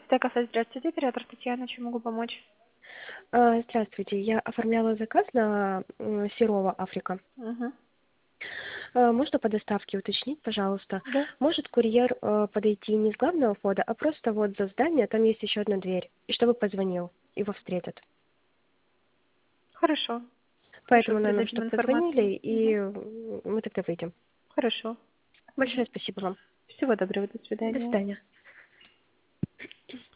Текаса, здравствуйте, оператор Татьяна, чем могу помочь? Здравствуйте. Я оформляла заказ на Серова Африка. Угу. Можно по доставке уточнить, пожалуйста? Да. Может курьер подойти не с главного входа, а просто вот за здание, там есть еще одна дверь, и чтобы позвонил, его встретят. Хорошо. По Хорошо, этому номеру, передадим чтобы информацию. позвонили, и Угу. мы тогда выйдем. Хорошо. Угу. Большое спасибо вам. Всего доброго, до До свидания. свидания.